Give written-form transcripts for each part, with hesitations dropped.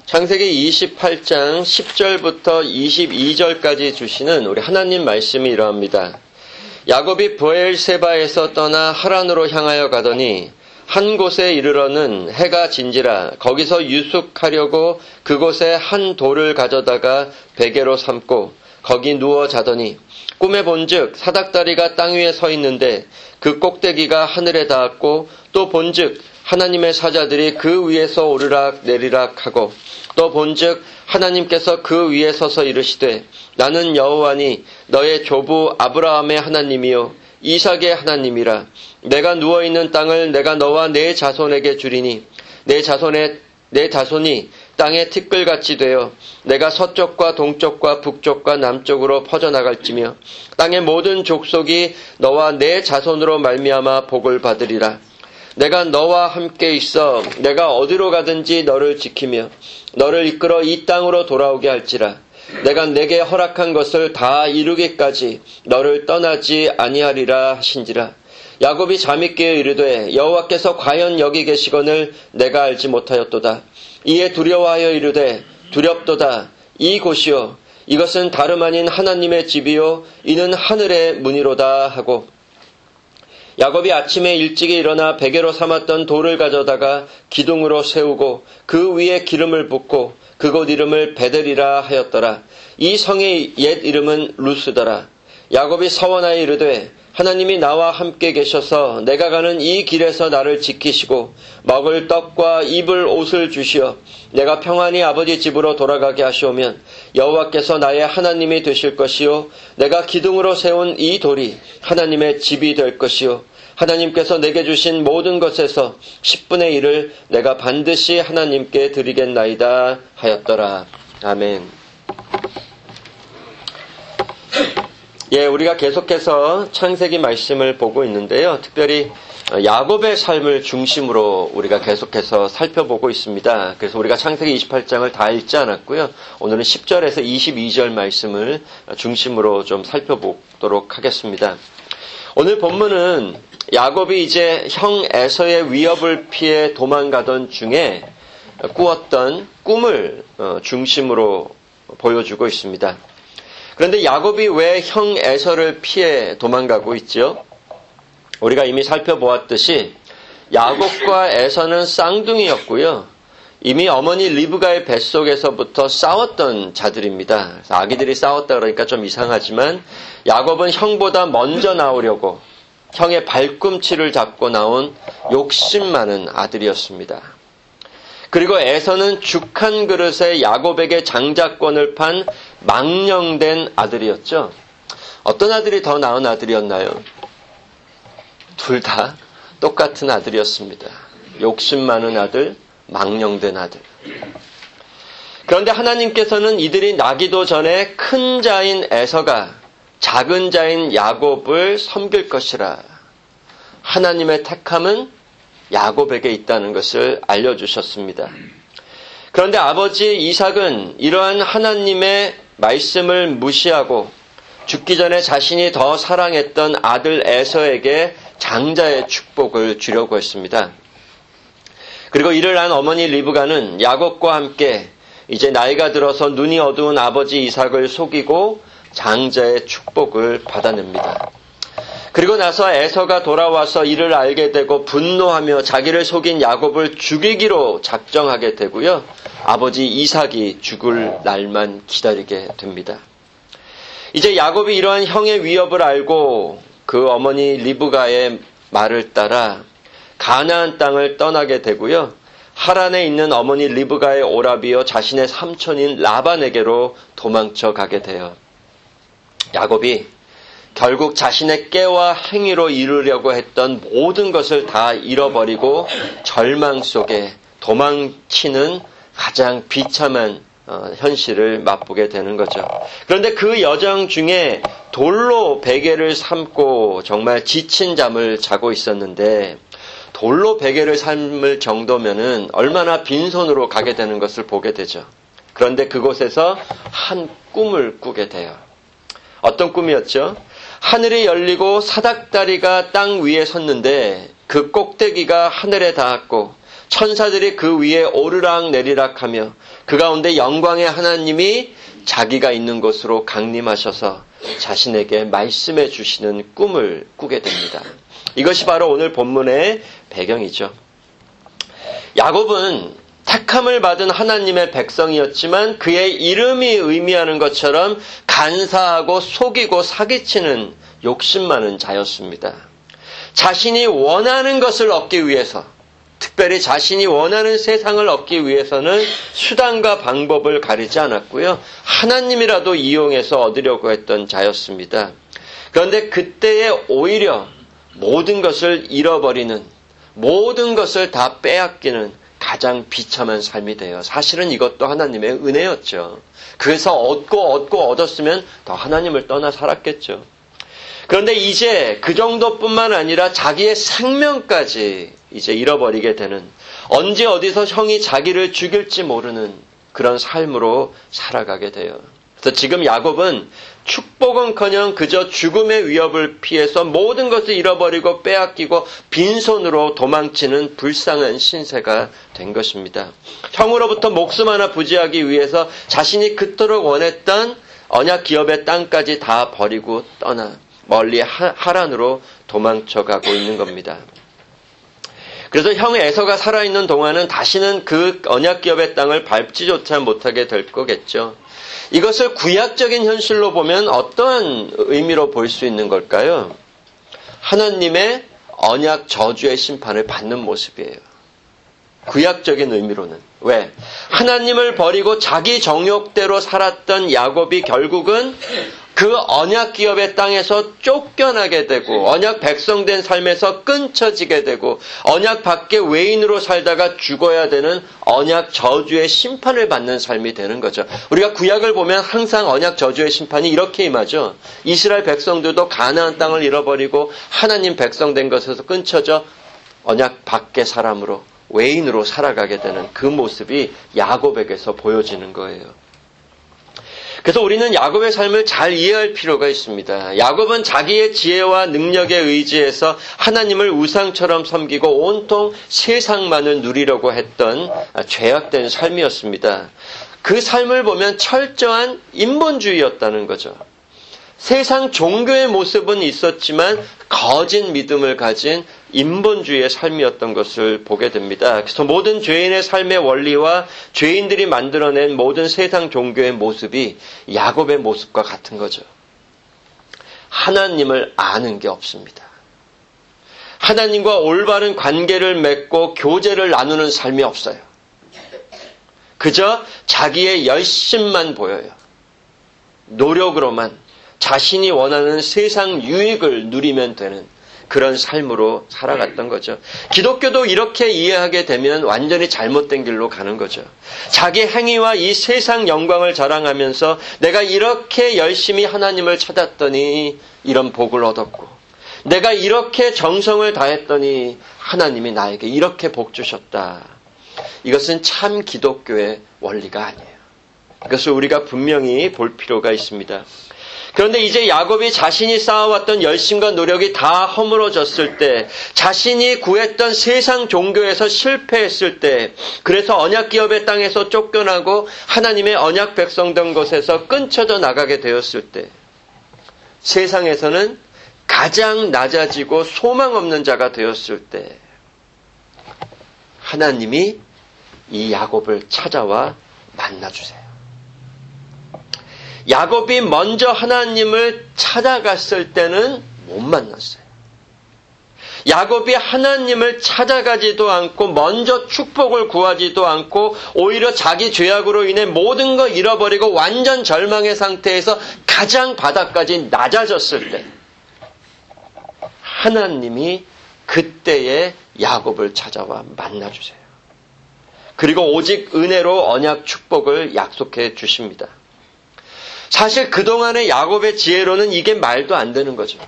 창세기 28장 10절부터 22절까지 주시는 우리 하나님 말씀이 이러합니다. 야곱이 브엘세바에서 떠나 하란으로 향하여 가더니 한 곳에 이르러는 해가 진지라 거기서 유숙하려고 그곳에 한 돌을 가져다가 베개로 삼고 거기 누워 자더니 꿈에 본즉 사닥다리가 땅 위에 서 있는데 그 꼭대기가 하늘에 닿았고 또 본즉 하나님의 사자들이 그 위에서 오르락 내리락 하고 또 본즉 하나님께서 그 위에 서서 이르시되 나는 여호와니 너의 조부 아브라함의 하나님이요 이삭의 하나님이라. 내가 누워있는 땅을 내가 너와 내 자손에게 주리니 내 자손이 땅의 티끌같이 되어 내가 서쪽과 동쪽과 북쪽과 남쪽으로 퍼져나갈지며 땅의 모든 족속이 너와 내 자손으로 말미암아 복을 받으리라. 내가 너와 함께 있어 내가 어디로 가든지 너를 지키며 너를 이끌어 이 땅으로 돌아오게 할지라. 내가 내게 허락한 것을 다 이루기까지 너를 떠나지 아니하리라 하신지라. 야곱이 잠이 깨어 이르되 여호와께서 과연 여기 계시거늘 내가 알지 못하였도다. 이에 두려워하여 이르되 두렵도다. 이 곳이요 이것은 다름 아닌 하나님의 집이요 이는 하늘의 문이로다 하고 야곱이 아침에 일찍이 일어나 베개로 삼았던 돌을 가져다가 기둥으로 세우고 그 위에 기름을 붓고 그곳 이름을 베델이라 하였더라. 이 성의 옛 이름은 루스더라. 야곱이 서원하여 이르되 하나님이 나와 함께 계셔서 내가 가는 이 길에서 나를 지키시고 먹을 떡과 입을 옷을 주시어 내가 평안히 아버지 집으로 돌아가게 하시오면 여호와께서 나의 하나님이 되실 것이요 내가 기둥으로 세운 이 돌이 하나님의 집이 될 것이요 하나님께서 내게 주신 모든 것에서 10분의 1을 내가 반드시 하나님께 드리겠나이다 하였더라. 아멘. 우리가 계속해서 창세기 말씀을 보고 있는데요. 특별히 야곱의 삶을 중심으로 우리가 계속해서 살펴보고 있습니다. 그래서 우리가 창세기 28장을 다 읽지 않았고요. 오늘은 10절에서 22절 말씀을 중심으로 좀 살펴보도록 하겠습니다. 오늘 본문은 야곱이 이제 형 에서의 위협을 피해 도망가던 중에 꾸었던 꿈을 중심으로 보여주고 있습니다. 그런데 야곱이 왜 형 에서를 피해 도망가고 있죠? 우리가 이미 살펴보았듯이 야곱과 에서는 쌍둥이였고요. 이미 어머니 리브가의 뱃속에서부터 싸웠던 자들입니다. 그래서 아기들이 싸웠다 그러니까 좀 이상하지만 야곱은 형보다 먼저 나오려고 형의 발꿈치를 잡고 나온 욕심 많은 아들이었습니다. 그리고 에서는 죽 한 그릇에 야곱에게 장자권을 판 망령된 아들이었죠. 어떤 아들이 더 나은 아들이었나요? 둘 다 똑같은 아들이었습니다. 욕심 많은 아들, 망령된 아들. 그런데 하나님께서는 이들이 나기도 전에 큰 자인 에서가 작은 자인 야곱을 섬길 것이라. 하나님의 택함은 야곱에게 있다는 것을 알려주셨습니다. 그런데 아버지 이삭은 이러한 하나님의 말씀을 무시하고 죽기 전에 자신이 더 사랑했던 아들 에서에게 장자의 축복을 주려고 했습니다. 그리고 이를 안 어머니 리브가는 야곱과 함께 이제 나이가 들어서 눈이 어두운 아버지 이삭을 속이고 장자의 축복을 받아냅니다. 그리고 나서 에서가 돌아와서 이를 알게 되고 분노하며 자기를 속인 야곱을 죽이기로 작정하게 되고요. 아버지 이삭이 죽을 날만 기다리게 됩니다. 이제 야곱이 이러한 형의 위협을 알고 그 어머니 리브가의 말을 따라 가나안 땅을 떠나게 되고요. 하란에 있는 어머니 리브가의 오라비어 자신의 삼촌인 라반에게로 도망쳐 가게 돼요. 야곱이 결국 자신의 깨와 행위로 이루려고 했던 모든 것을 다 잃어버리고 절망 속에 도망치는 가장 비참한 현실을 맛보게 되는 거죠. 그런데 그 여정 중에 돌로 베개를 삼고 정말 지친 잠을 자고 있었는데 돌로 베개를 삼을 정도면은 얼마나 빈손으로 가게 되는 것을 보게 되죠. 그런데 그곳에서 한 꿈을 꾸게 돼요. 어떤 꿈이었죠? 하늘이 열리고 사닥다리가 땅 위에 섰는데 그 꼭대기가 하늘에 닿았고 천사들이 그 위에 오르락 내리락하며 그 가운데 영광의 하나님이 자기가 있는 곳으로 강림하셔서 자신에게 말씀해 주시는 꿈을 꾸게 됩니다. 이것이 바로 오늘 본문의 배경이죠. 야곱은 택함을 받은 하나님의 백성이었지만 그의 이름이 의미하는 것처럼 간사하고 속이고 사기치는 욕심 많은 자였습니다. 자신이 원하는 것을 얻기 위해서, 특별히 자신이 원하는 세상을 얻기 위해서는 수단과 방법을 가리지 않았고요. 하나님이라도 이용해서 얻으려고 했던 자였습니다. 그런데 그때에 오히려 모든 것을 잃어버리는, 모든 것을 다 빼앗기는 가장 비참한 삶이 돼요. 사실은 이것도 하나님의 은혜였죠. 그래서 얻고 얻었으면 더 하나님을 떠나 살았겠죠. 그런데 이제 그 정도뿐만 아니라 자기의 생명까지 이제 잃어버리게 되는, 언제 어디서 형이 자기를 죽일지 모르는 그런 삶으로 살아가게 돼요. 그래서 지금 야곱은 축복은커녕 그저 죽음의 위협을 피해서 모든 것을 잃어버리고 빼앗기고 빈손으로 도망치는 불쌍한 신세가 된 것입니다. 형으로부터 목숨 하나 부지하기 위해서 자신이 그토록 원했던 언약 기업의 땅까지 다 버리고 떠나 멀리 하란으로 도망쳐가고 있는 겁니다. 그래서 형 에서가 살아있는 동안은 다시는 그 언약 기업의 땅을 밟지조차 못하게 될 거겠죠. 이것을 구약적인 현실로 보면 어떠한 의미로 볼 수 있는 걸까요? 하나님의 언약 저주의 심판을 받는 모습이에요. 구약적인 의미로는. 왜? 하나님을 버리고 자기 정욕대로 살았던 야곱이 결국은 그 언약 기업의 땅에서 쫓겨나게 되고 언약 백성된 삶에서 끊쳐지게 되고 언약 밖에 외인으로 살다가 죽어야 되는 언약 저주의 심판을 받는 삶이 되는 거죠. 우리가 구약을 보면 항상 언약 저주의 심판이 이렇게 임하죠. 이스라엘 백성들도 가나안 땅을 잃어버리고 하나님 백성된 것에서 끊쳐져 언약 밖의 사람으로 외인으로 살아가게 되는 그 모습이 야곱에게서 보여지는 거예요. 그래서 우리는 야곱의 삶을 잘 이해할 필요가 있습니다. 야곱은 자기의 지혜와 능력에 의지해서 하나님을 우상처럼 섬기고 온통 세상만을 누리려고 했던 죄악된 삶이었습니다. 그 삶을 보면 철저한 인본주의였다는 거죠. 세상 종교의 모습은 있었지만 거짓 믿음을 가진 인본주의의 삶이었던 것을 보게 됩니다. 그래서 모든 죄인의 삶의 원리와 죄인들이 만들어낸 모든 세상 종교의 모습이 야곱의 모습과 같은 거죠. 하나님을 아는 게 없습니다. 하나님과 올바른 관계를 맺고 교제를 나누는 삶이 없어요. 그저 자기의 열심만 보여요. 노력으로만 자신이 원하는 세상 유익을 누리면 되는 그런 삶으로 살아갔던 거죠. 기독교도 이렇게 이해하게 되면 완전히 잘못된 길로 가는 거죠. 자기 행위와 이 세상 영광을 자랑하면서 내가 이렇게 열심히 하나님을 찾았더니 이런 복을 얻었고, 내가 이렇게 정성을 다했더니 하나님이 나에게 이렇게 복 주셨다. 이것은 참 기독교의 원리가 아니에요. 이것을 우리가 분명히 볼 필요가 있습니다. 그런데 이제 야곱이 자신이 쌓아왔던 열심과 노력이 다 허물어졌을 때, 자신이 구했던 세상 종교에서 실패했을 때, 그래서 언약 기업의 땅에서 쫓겨나고 하나님의 언약 백성된 곳에서 끊쳐져 나가게 되었을 때, 세상에서는 가장 낮아지고 소망 없는 자가 되었을 때, 하나님이 이 야곱을 찾아와 만나주세요. 야곱이 먼저 하나님을 찾아갔을 때는 못 만났어요. 야곱이 하나님을 찾아가지도 않고 먼저 축복을 구하지도 않고 오히려 자기 죄악으로 인해 모든 걸 잃어버리고 완전 절망의 상태에서 가장 바닥까지 낮아졌을 때 하나님이 그때에 야곱을 찾아와 만나주세요. 그리고 오직 은혜로 언약 축복을 약속해 주십니다. 사실 그동안의 야곱의 지혜로는 이게 말도 안 되는 거죠.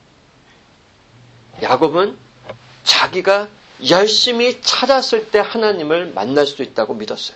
야곱은 자기가 열심히 찾았을 때 하나님을 만날 수 있다고 믿었어요.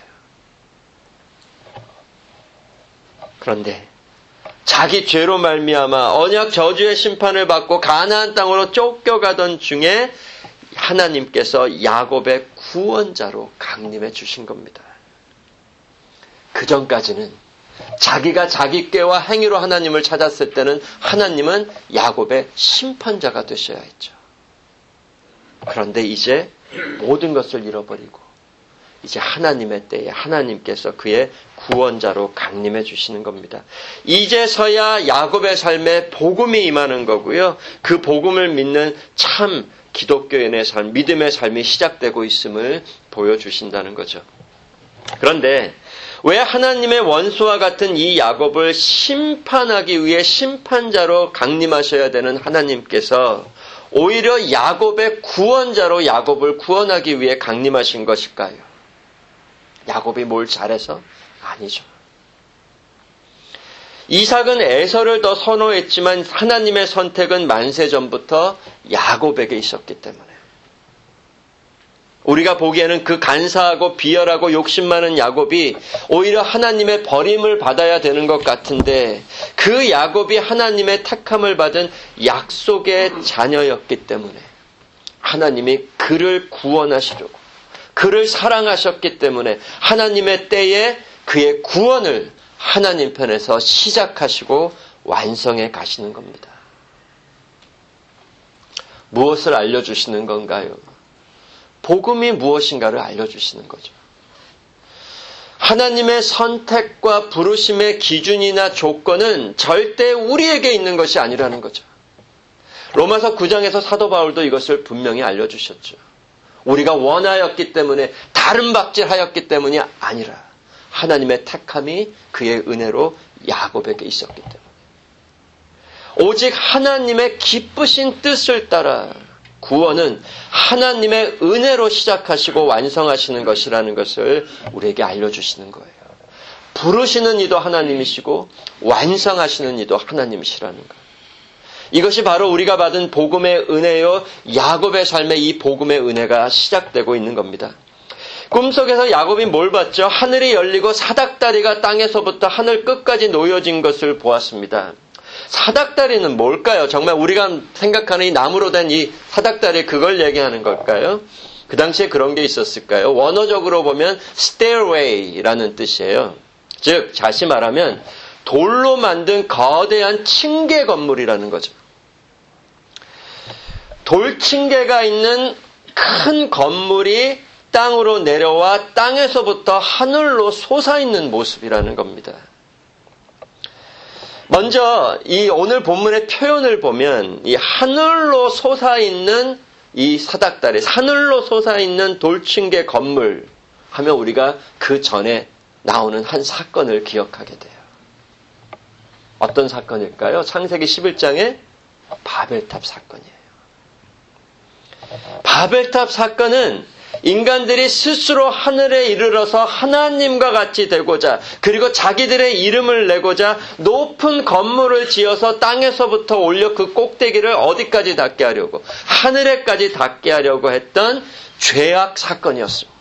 그런데 자기 죄로 말미암아 언약 저주의 심판을 받고 가나안 땅으로 쫓겨가던 중에 하나님께서 야곱의 구원자로 강림해 주신 겁니다. 그 전까지는 자기가 자기 꾀와 행위로 하나님을 찾았을 때는 하나님은 야곱의 심판자가 되셔야 했죠. 그런데 이제 모든 것을 잃어버리고 이제 하나님의 때에 하나님께서 그의 구원자로 강림해 주시는 겁니다. 이제서야 야곱의 삶에 복음이 임하는 거고요. 그 복음을 믿는 참 기독교인의 삶, 믿음의 삶이 시작되고 있음을 보여주신다는 거죠. 그런데 왜 하나님의 원수와 같은 이 야곱을 심판하기 위해 심판자로 강림하셔야 되는 하나님께서 오히려 야곱의 구원자로 야곱을 구원하기 위해 강림하신 것일까요? 야곱이 뭘 잘해서? 아니죠. 이삭은 에서를 더 선호했지만 하나님의 선택은 만세 전부터 야곱에게 있었기 때문에 우리가 보기에는 그 간사하고 비열하고 욕심 많은 야곱이 오히려 하나님의 버림을 받아야 되는 것 같은데 그 야곱이 하나님의 택함을 받은 약속의 자녀였기 때문에 하나님이 그를 구원하시려고 그를 사랑하셨기 때문에 하나님의 때에 그의 구원을 하나님 편에서 시작하시고 완성해 가시는 겁니다. 무엇을 알려주시는 건가요? 복음이 무엇인가를 알려주시는 거죠. 하나님의 선택과 부르심의 기준이나 조건은 절대 우리에게 있는 것이 아니라는 거죠. 로마서 9장에서 사도 바울도 이것을 분명히 알려주셨죠. 우리가 원하였기 때문에 다른 박질하였기 때문이 아니라 하나님의 택함이 그의 은혜로 야곱에게 있었기 때문에 오직 하나님의 기쁘신 뜻을 따라 구원은 하나님의 은혜로 시작하시고 완성하시는 것이라는 것을 우리에게 알려주시는 거예요. 부르시는 이도 하나님이시고 완성하시는 이도 하나님이시라는 거예요. 이것이 바로 우리가 받은 복음의 은혜요 야곱의 삶에 이 복음의 은혜가 시작되고 있는 겁니다. 꿈속에서 야곱이 뭘 봤죠? 하늘이 열리고 사닥다리가 땅에서부터 하늘 끝까지 놓여진 것을 보았습니다. 사닥다리는 뭘까요? 정말 우리가 생각하는 이 나무로 된 이 사닥다리 그걸 얘기하는 걸까요? 그 당시에 그런 게 있었을까요? 원어적으로 보면 stairway라는 뜻이에요. 즉 다시 말하면 돌로 만든 거대한 층계 건물이라는 거죠. 돌층계가 있는 큰 건물이 땅으로 내려와 땅에서부터 하늘로 솟아있는 모습이라는 겁니다. 먼저 이 오늘 본문의 표현을 보면 이 하늘로 솟아있는 이 사닥다리, 하늘로 솟아있는 돌층계 건물 하면 우리가 그 전에 나오는 한 사건을 기억하게 돼요. 어떤 사건일까요? 창세기 11장의 바벨탑 사건이에요. 바벨탑 사건은 인간들이 스스로 하늘에 이르러서 하나님과 같이 되고자 그리고 자기들의 이름을 내고자 높은 건물을 지어서 땅에서부터 올려 그 꼭대기를 어디까지 닿게 하려고 하늘에까지 닿게 하려고 했던 죄악 사건이었습니다.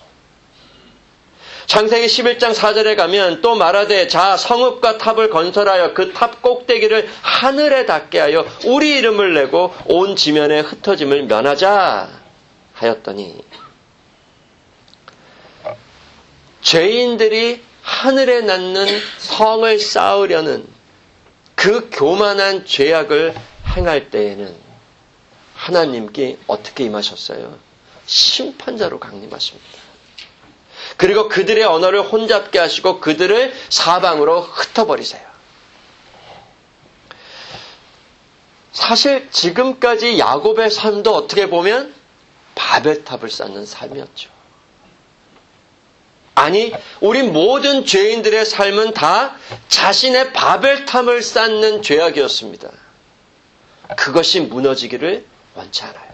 창세기 11장 4절에 가면 또 말하되 자 성읍과 탑을 건설하여 그 탑 꼭대기를 하늘에 닿게 하여 우리 이름을 내고 온 지면에 흩어짐을 면하자 하였더니 죄인들이 하늘에 낳는 성을 쌓으려는 그 교만한 죄악을 행할 때에는 하나님께 어떻게 임하셨어요? 심판자로 강림하십니다. 그리고 그들의 언어를 혼잡게 하시고 그들을 사방으로 흩어버리세요. 사실 지금까지 야곱의 삶도 어떻게 보면 바벨탑을 쌓는 삶이었죠. 아니, 우리 모든 죄인들의 삶은 다 자신의 바벨탑을 쌓는 죄악이었습니다. 그것이 무너지기를 원치 않아요.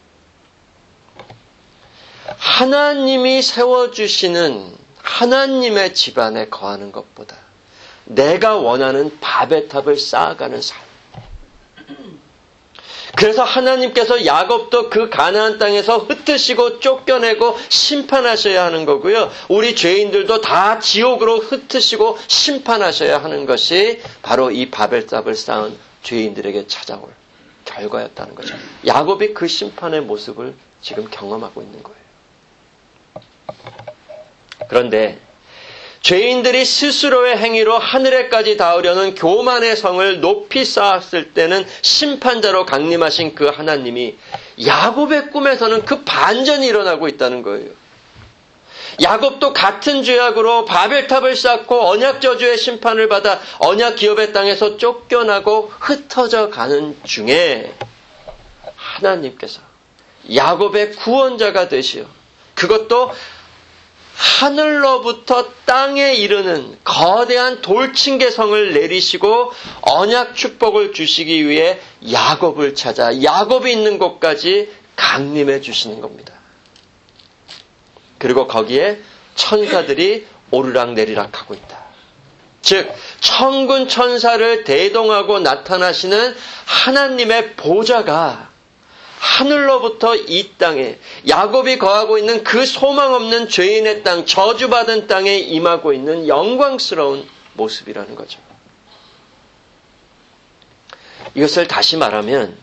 하나님이 세워주시는 하나님의 집안에 거하는 것보다 내가 원하는 바벨탑을 쌓아가는 삶. 그래서 하나님께서 야곱도 그 가나안 땅에서 흩으시고 쫓겨내고 심판하셔야 하는 거고요. 우리 죄인들도 다 지옥으로 흩으시고 심판하셔야 하는 것이 바로 이 바벨탑을 쌓은 죄인들에게 찾아올 결과였다는 거죠. 야곱이 그 심판의 모습을 지금 경험하고 있는 거예요. 그런데 죄인들이 스스로의 행위로 하늘에까지 닿으려는 교만의 성을 높이 쌓았을 때는 심판자로 강림하신 그 하나님이 야곱의 꿈에서는 그 반전이 일어나고 있다는 거예요. 야곱도 같은 죄악으로 바벨탑을 쌓고 언약 저주의 심판을 받아 언약 기업의 땅에서 쫓겨나고 흩어져 가는 중에 하나님께서 야곱의 구원자가 되시어 그것도 하늘로부터 땅에 이르는 거대한 돌층계성을 내리시고 언약 축복을 주시기 위해 야곱을 찾아 야곱이 있는 곳까지 강림해 주시는 겁니다. 그리고 거기에 천사들이 오르락내리락 하고 있다. 즉 천군 천사를 대동하고 나타나시는 하나님의 보좌가 하늘로부터 이 땅에 야곱이 거하고 있는 그 소망 없는 죄인의 땅, 저주받은 땅에 임하고 있는 영광스러운 모습이라는 거죠. 이것을 다시 말하면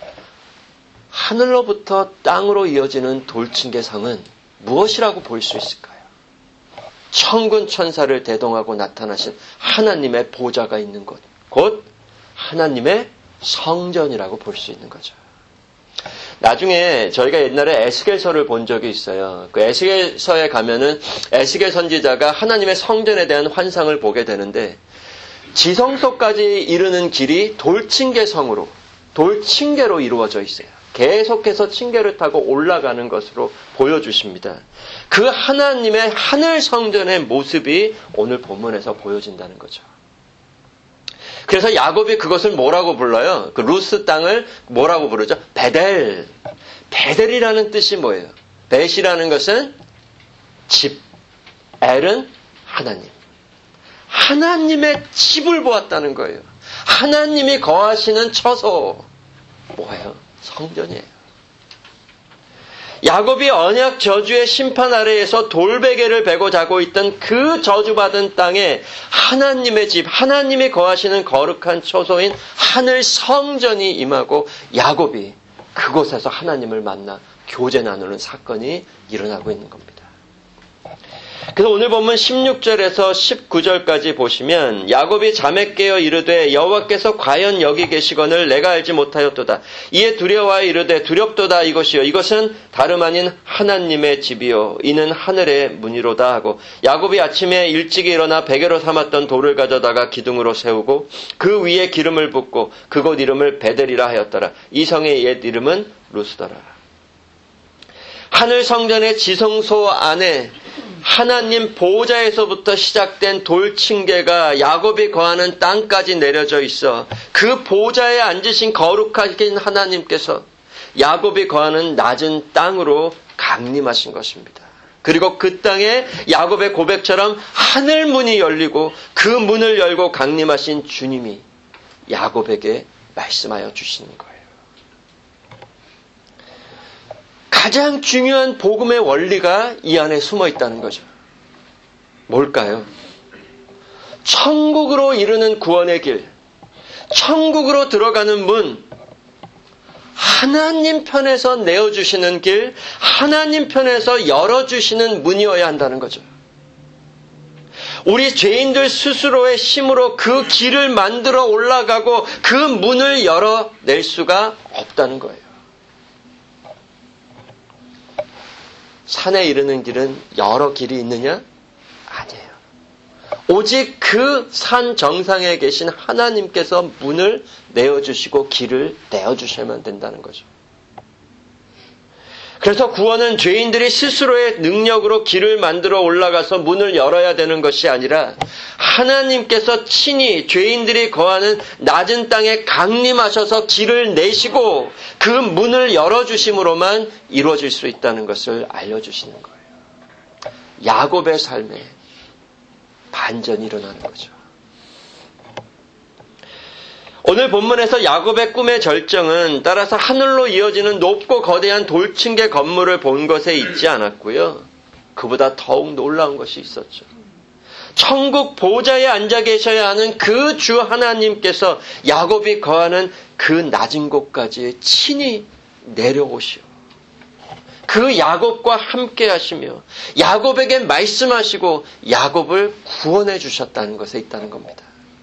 하늘로부터 땅으로 이어지는 돌층계성은 무엇이라고 볼 수 있을까요? 천군 천사를 대동하고 나타나신 하나님의 보좌가 있는 곳, 곧 하나님의 성전이라고 볼 수 있는 거죠. 나중에 저희가 옛날에 에스겔서를 본 적이 있어요. 그 에스겔서에 가면은 에스겔 선지자가 하나님의 성전에 대한 환상을 보게 되는데 지성소까지 이르는 길이 돌층계성으로, 돌층계로 이루어져 있어요. 계속해서 층계를 타고 올라가는 것으로 보여주십니다. 그 하나님의 하늘 성전의 모습이 오늘 본문에서 보여진다는 거죠. 그래서 야곱이 그것을 뭐라고 불러요? 그 루스 땅을 뭐라고 부르죠? 베델. 베델이라는 뜻이 뭐예요? 벳이라는 것은 집, 엘은 하나님. 하나님의 집을 보았다는 거예요. 하나님이 거하시는 처소. 뭐예요? 성전이에요. 야곱이 언약 저주의 심판 아래에서 돌베개를 베고 자고 있던 그 저주받은 땅에 하나님의 집, 하나님이 거하시는 거룩한 처소인 하늘 성전이 임하고 야곱이 그곳에서 하나님을 만나 교제 나누는 사건이 일어나고 있는 겁니다. 그래서 오늘 본문 16절에서 19절까지 보시면 야곱이 잠에 깨어 이르되 여호와께서 과연 여기 계시거늘 내가 알지 못하였도다. 이에 두려워하여 이르되 두렵도다 이것이요 이것은 다름 아닌 하나님의 집이요 이는 하늘의 문이로다 하고 야곱이 아침에 일찍이 일어나 베개로 삼았던 돌을 가져다가 기둥으로 세우고 그 위에 기름을 붓고 그곳 이름을 베델이라 하였더라. 이 성의 옛 이름은 루스더라. 하늘 성전의 지성소 안에 하나님 보좌에서부터 시작된 돌층계가 야곱이 거하는 땅까지 내려져 있어 그 보좌에 앉으신 거룩하신 하나님께서 야곱이 거하는 낮은 땅으로 강림하신 것입니다. 그리고 그 땅에 야곱의 고백처럼 하늘 문이 열리고 그 문을 열고 강림하신 주님이 야곱에게 말씀하여 주시는 거예요. 가장 중요한 복음의 원리가 이 안에 숨어 있다는 거죠. 뭘까요? 천국으로 이르는 구원의 길, 천국으로 들어가는 문, 하나님 편에서 내어주시는 길, 하나님 편에서 열어주시는 문이어야 한다는 거죠. 우리 죄인들 스스로의 힘으로 그 길을 만들어 올라가고 그 문을 열어낼 수가 없다는 거예요. 산에 이르는 길은 여러 길이 있느냐? 아니에요. 오직 그 산 정상에 계신 하나님께서 문을 내어주시고 길을 내어주셔야만 된다는 거죠. 그래서 구원은 죄인들이 스스로의 능력으로 길을 만들어 올라가서 문을 열어야 되는 것이 아니라 하나님께서 친히 죄인들이 거하는 낮은 땅에 강림하셔서 길을 내시고 그 문을 열어주심으로만 이루어질 수 있다는 것을 알려주시는 거예요. 야곱의 삶에 반전이 일어나는 거죠. 오늘 본문에서 야곱의 꿈의 절정은 따라서 하늘로 이어지는 높고 거대한 돌층계 건물을 본 것에 있지 않았고요. 그보다 더욱 놀라운 것이 있었죠. 천국 보좌에 앉아 계셔야 하는 그 주 하나님께서 야곱이 거하는 그 낮은 곳까지 친히 내려오시오. 그 야곱과 함께 하시며 야곱에게 말씀하시고 야곱을 구원해 주셨다는 것에 있다는 겁니다.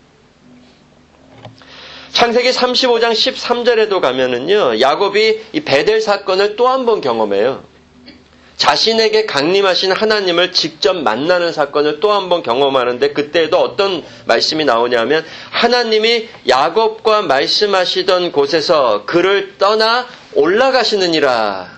창세기 35장 13절에도 가면은요, 야곱이 이 베델 사건을 또 한 번 경험해요. 자신에게 강림하신 하나님을 직접 만나는 사건을 또 한 번 경험하는데, 그때에도 어떤 말씀이 나오냐면, 하나님이 야곱과 말씀하시던 곳에서 그를 떠나 올라가시느니라.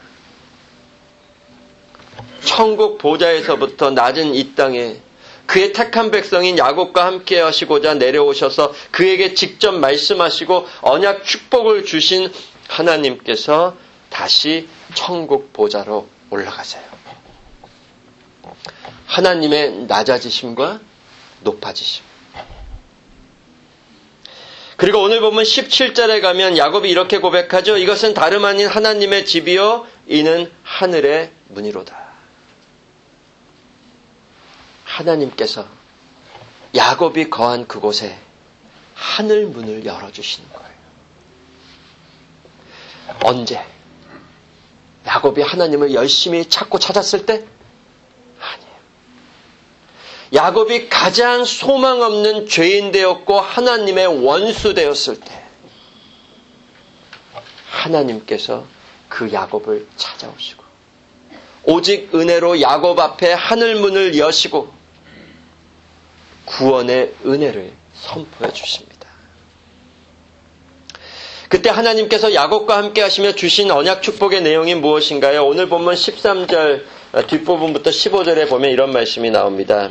천국 보좌에서부터 낮은 이 땅에 그의 택한 백성인 야곱과 함께 하시고자 내려오셔서 그에게 직접 말씀하시고 언약 축복을 주신 하나님께서 다시 천국 보좌로 올라가세요. 하나님의 낮아지심과 높아지심. 그리고 오늘 보면 17절에 가면 야곱이 이렇게 고백하죠. 이것은 다름 아닌 하나님의 집이요 이는 하늘의 문이로다. 하나님께서 야곱이 거한 그곳에 하늘 문을 열어주시는 거예요. 언제? 야곱이 하나님을 열심히 찾고 찾았을 때? 아니에요. 야곱이 가장 소망 없는 죄인 되었고 하나님의 원수 되었을 때 하나님께서 그 야곱을 찾아오시고 오직 은혜로 야곱 앞에 하늘 문을 여시고 구원의 은혜를 선포해 주십니다. 그때 하나님께서 야곱과 함께 하시며 주신 언약 축복의 내용이 무엇인가요? 오늘 본문 13절 뒷부분부터 15절에 보면 이런 말씀이 나옵니다.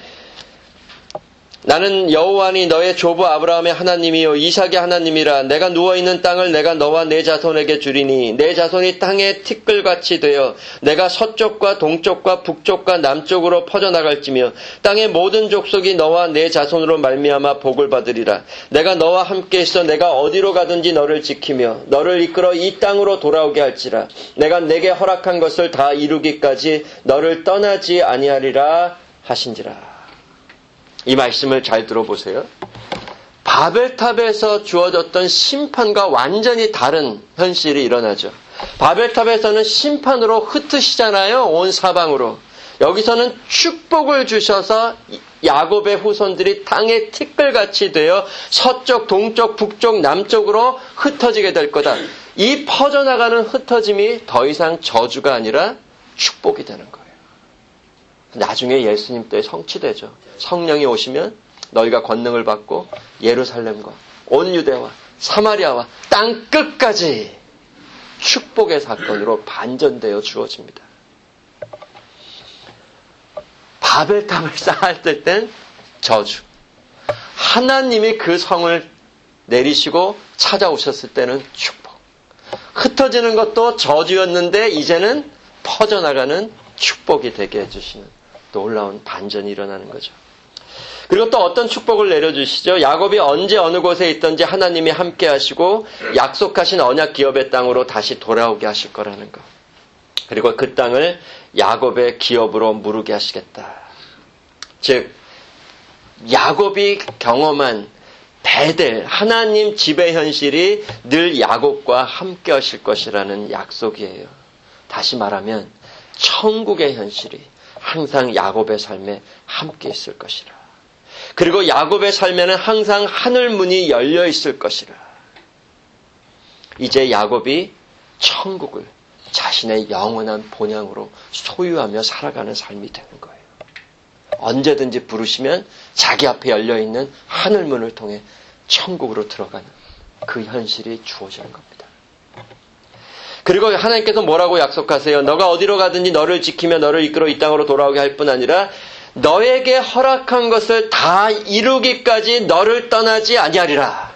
나는 여호와니 너의 조부 아브라함의 하나님이요 이삭의 하나님이라. 내가 누워있는 땅을 내가 너와 내 자손에게 주리니 내 자손이 땅의 티끌같이 되어 내가 서쪽과 동쪽과 북쪽과 남쪽으로 퍼져나갈지며 땅의 모든 족속이 너와 내 자손으로 말미암아 복을 받으리라. 내가 너와 함께 있어 내가 어디로 가든지 너를 지키며 너를 이끌어 이 땅으로 돌아오게 할지라. 내가 내게 허락한 것을 다 이루기까지 너를 떠나지 아니하리라 하신지라. 이 말씀을 잘 들어보세요. 바벨탑에서 주어졌던 심판과 완전히 다른 현실이 일어나죠. 바벨탑에서는 심판으로 흩으시잖아요. 온 사방으로. 여기서는 축복을 주셔서 야곱의 후손들이 땅의 티끌같이 되어 서쪽, 동쪽, 북쪽, 남쪽으로 흩어지게 될 거다. 이 퍼져나가는 흩어짐이 더 이상 저주가 아니라 축복이 되는 거예요. 나중에 예수님 때 성취되죠. 성령이 오시면 너희가 권능을 받고 예루살렘과 온 유대와 사마리아와 땅 끝까지 축복의 사건으로 반전되어 주어집니다. 바벨탑을 쌓을 땐 저주. 하나님이 그 성을 내리시고 찾아오셨을 때는 축복. 흩어지는 것도 저주였는데 이제는 퍼져나가는 축복이 되게 해주시는 놀라운 반전이 일어나는 거죠. 그리고 또 어떤 축복을 내려주시죠? 야곱이 언제 어느 곳에 있든지 하나님이 함께 하시고 약속하신 언약 기업의 땅으로 다시 돌아오게 하실 거라는 것. 그리고 그 땅을 야곱의 기업으로 무르게 하시겠다. 즉 야곱이 경험한 베델 하나님 지배 현실이 늘 야곱과 함께 하실 것이라는 약속이에요. 다시 말하면 천국의 현실이 항상 야곱의 삶에 함께 있을 것이라. 그리고 야곱의 삶에는 항상 하늘 문이 열려 있을 것이라. 이제 야곱이 천국을 자신의 영원한 본향으로 소유하며 살아가는 삶이 되는 거예요. 언제든지 부르시면 자기 앞에 열려 있는 하늘 문을 통해 천국으로 들어가는 그 현실이 주어지는 겁니다. 그리고 하나님께서 뭐라고 약속하세요? 너가 어디로 가든지 너를 지키며 너를 이끌어 이 땅으로 돌아오게 할 뿐 아니라 너에게 허락한 것을 다 이루기까지 너를 떠나지 아니하리라.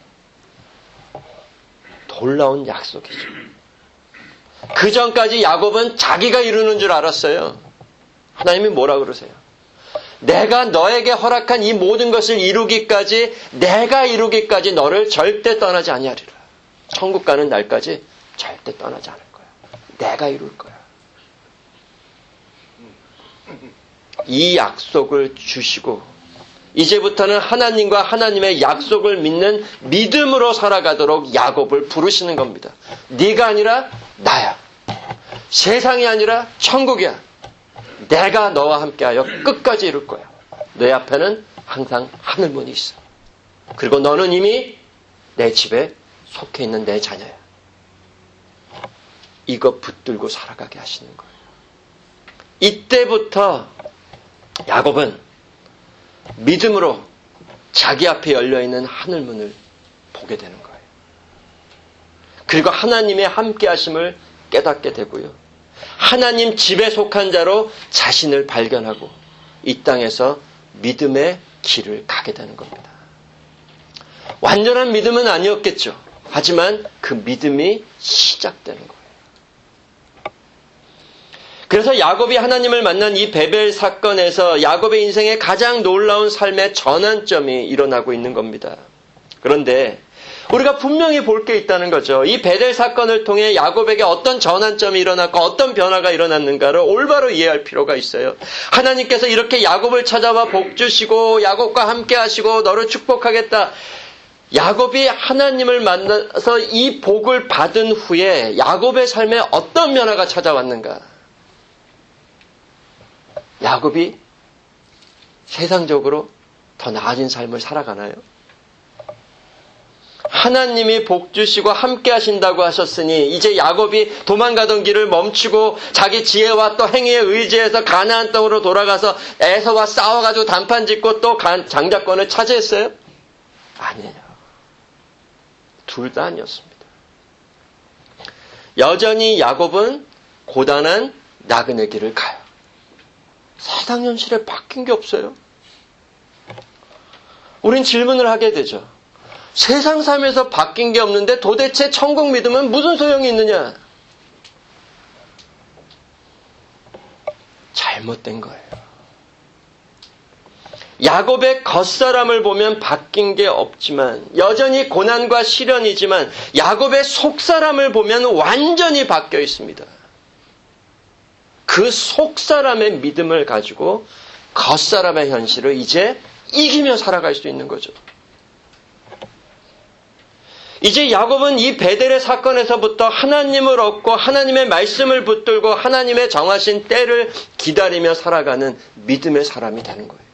놀라운 약속이죠. 그 전까지 야곱은 자기가 이루는 줄 알았어요. 하나님이 뭐라 그러세요? 내가 너에게 허락한 이 모든 것을 이루기까지 내가 이루기까지 너를 절대 떠나지 아니하리라. 천국 가는 날까지 절대 떠나지 않을 거야. 내가 이룰 거야. 이 약속을 주시고 이제부터는 하나님과 하나님의 약속을 믿는 믿음으로 살아가도록 야곱을 부르시는 겁니다. 네가 아니라 나야. 세상이 아니라 천국이야. 내가 너와 함께하여 끝까지 이룰 거야. 내 앞에는 항상 하늘문이 있어. 그리고 너는 이미 내 집에 속해 있는 내 자녀야. 이거 붙들고 살아가게 하시는 거예요. 이때부터 야곱은 믿음으로 자기 앞에 열려있는 하늘문을 보게 되는 거예요. 그리고 하나님의 함께 하심을 깨닫게 되고요. 하나님 집에 속한 자로 자신을 발견하고 이 땅에서 믿음의 길을 가게 되는 겁니다. 완전한 믿음은 아니었겠죠. 하지만 그 믿음이 시작되는 거예요. 그래서 야곱이 하나님을 만난 이 베벨 사건에서 야곱의 인생에 가장 놀라운 삶의 전환점이 일어나고 있는 겁니다. 그런데 우리가 분명히 볼 게 있다는 거죠. 이 베델 사건을 통해 야곱에게 어떤 전환점이 일어났고 어떤 변화가 일어났는가를 올바로 이해할 필요가 있어요. 하나님께서 이렇게 야곱을 찾아와 복 주시고 야곱과 함께 하시고 너를 축복하겠다. 야곱이 하나님을 만나서 이 복을 받은 후에 야곱의 삶에 어떤 변화가 찾아왔는가? 야곱이 세상적으로 더 나아진 삶을 살아가나요? 하나님이 복 주시고 함께 하신다고 하셨으니 이제 야곱이 도망가던 길을 멈추고 자기 지혜와 또 행위에 의지해서 가나안 땅으로 돌아가서 에서와 싸워가지고 단판 짓고 또 장자권을 차지했어요? 아니에요. 둘 다 아니었습니다. 여전히 야곱은 고단한 나그네 길을 가요. 세상 현실에 바뀐 게 없어요. 우린 질문을 하게 되죠. 세상 삶에서 바뀐 게 없는데 도대체 천국 믿음은 무슨 소용이 있느냐? 잘못된 거예요. 야곱의 겉사람을 보면 바뀐 게 없지만 여전히 고난과 시련이지만 야곱의 속사람을 보면 완전히 바뀌어 있습니다. 그 속사람의 믿음을 가지고 겉사람의 현실을 이제 이기며 살아갈 수 있는 거죠. 이제 야곱은 이 베델의 사건에서부터 하나님을 얻고 하나님의 말씀을 붙들고 하나님의 정하신 때를 기다리며 살아가는 믿음의 사람이 되는 거예요.